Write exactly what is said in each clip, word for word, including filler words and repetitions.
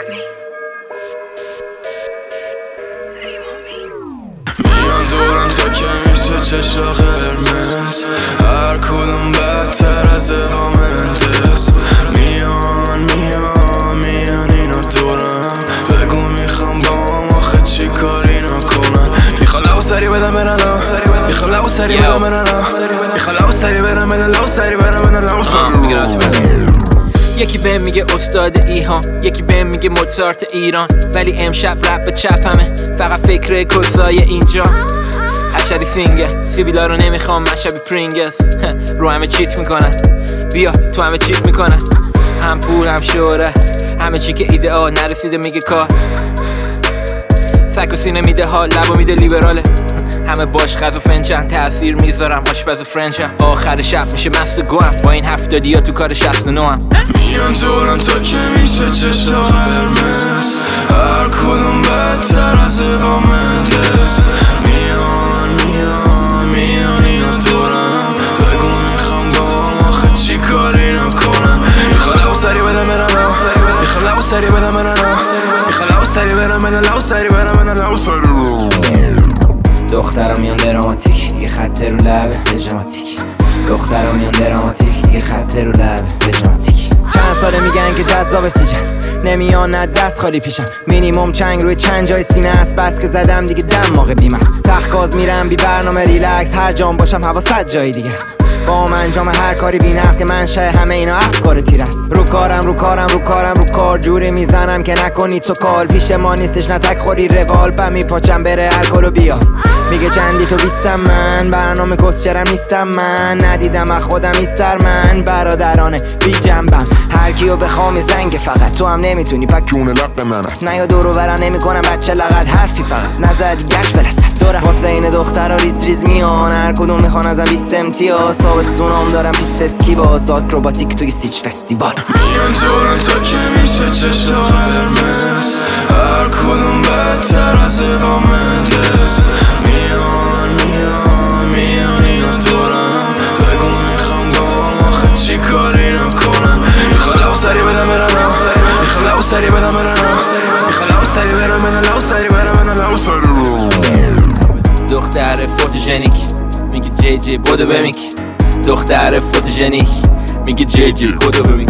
میان دورم تا که میشه چشا قرمز، هر کدوم بدتر از وامندس. میان میان میان اینا دورم، بگو میخوام با هم آخه چی کاری نکنم. میخوام لبو سری بدم برن میخوام لبو سری بدم برن میخوام لبو سری بدم بدن لبو سری بدم بدن لبو سری. یکی بهم میگه استاد ایهان، یکی بهم میگه موزارت ایران، ولی امشب رپ به چپمه، فقط فکر کسای اینجا. حشری سینگه سیبیلا رو نمیخوام، مشبی پرینگز رو همه چیت میکنن، بیا تو همه چیت میکنن. هم پول هم شهرت، همه چی که ایدئال نرسیده میگه کار. سک و سینه میده ها، لبو میده لیبراله. همه باش خز و فنجان تأثیر میذارم، آشپز و فرنجم. آخر شب میشه مست گوهم، با این هفتادی ها تو کار شصت و نه هم. میان دورم تا که میشه چشا قرمز، هر کدوم بدتر از وامندس. میان میان میان اینا دورم، بگو میخوام با هم آخه چی کاری نکنم. میخوام لبو سری بدم برن میخوام لبو سری بدم برن میخوام لبو سری بدم بدن لبو سری بدم بدن لبو سری. دخترم میان دراماتیک دیگه خط رو لبه بجاماتیک. دخترم میان دراماتیک دیگه خط رو لبه بجاماتیک. چند ساله میگن که جذاب سیجن، نمیان نه دست خالی پیشم. مینیمم چنگ روی چند جای سینه است، بس که زدم دیگه دماغ بیم است. تخگاز میرم بی برنامه ریلکس، هر جام باشم هوا صد جای دیگه است. با من انجام هر کاری بی نفس که منشه همه اینا افکار تیر است. رو کارم رو کارم رو کارم رو کار جوری میزنم که نکنی تو کال. پیش ما نیستش نتک خوری روال، پا میپاچم بره الکل و بیا. میگه چندی تو بیستم من، برنامه کسچرم نیستم من. ندیدم از خودم ایستر من، برادرانه بی جنبم. هر کیو بخوام زنگ فقط تو هم نمیتونی پک جون لق منم. نه یا دورو برا نمیکنم بچه لقد حرفی فقط نزد گش برسد دورم. واسه این دخترا ریز ریز میان، هر کدوم میخوان ازم بیست امتیاز. تابستونام دارم پیست اسکی باز، آکروباتیک توی سیچ فستیوال. میان دورم تا که میشه چشا قرمز، هر کدوم بدتر از وامندس. میان میان میان اینا دورم، بگو میخوام با هم آخه چی کاری نکنم. میخوام لبو سری بدم برن میخوام لبو سری بدم برن میخوام لبو سری بدم بدن لبو سری بدم بدن لبو سری. دختر فوتوژنیک میگه جی جی بودو بمیک. دختر فوتوژنیک میگه جی جی بودو بمیک.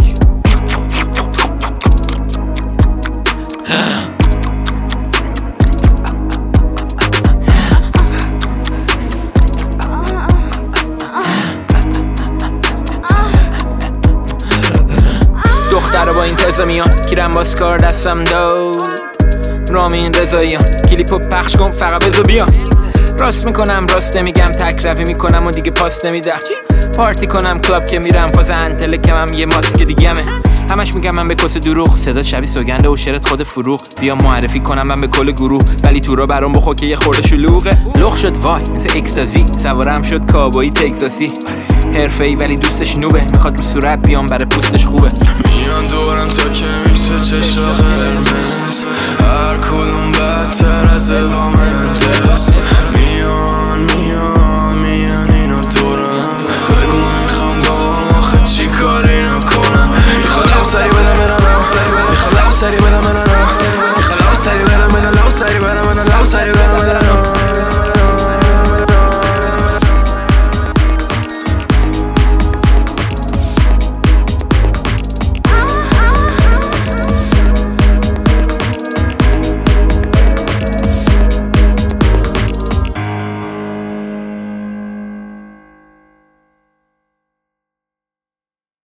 دختر با این تزا میان، کیرم باسکار دستم داد. رامین رضاییان کلیپو پخش کن فقط بزا بیان. راست میکنم راست نمیگم، تک روی میکنم و دیگه پاس نمیدم. پارتی کنم کلاب که میرم، فاز انتله کمم یه ماسک دیگه‌مه. همش میگم من به کس دروغ، صدا شبیه سوگنده و شعرت خود فروغ. بیا معرفی کنم من به کل گروه، ولی تو را برام بخور که یه خورده شلوغه. لخ شد وای مثل اکستازی، سوارم شد کابایی تگزاسی. حرفه‌ای ولی دوستش نوبه، میخواد رو صورت بیام برای پوستش خوبه. میان دورم تا که میشه چشا قرمز، هر کدوم بدتر از وامندس. میان میان میان اینا دورم، بگو میخوام با هم آخه چی کاری نکنم. میخوام لبو سری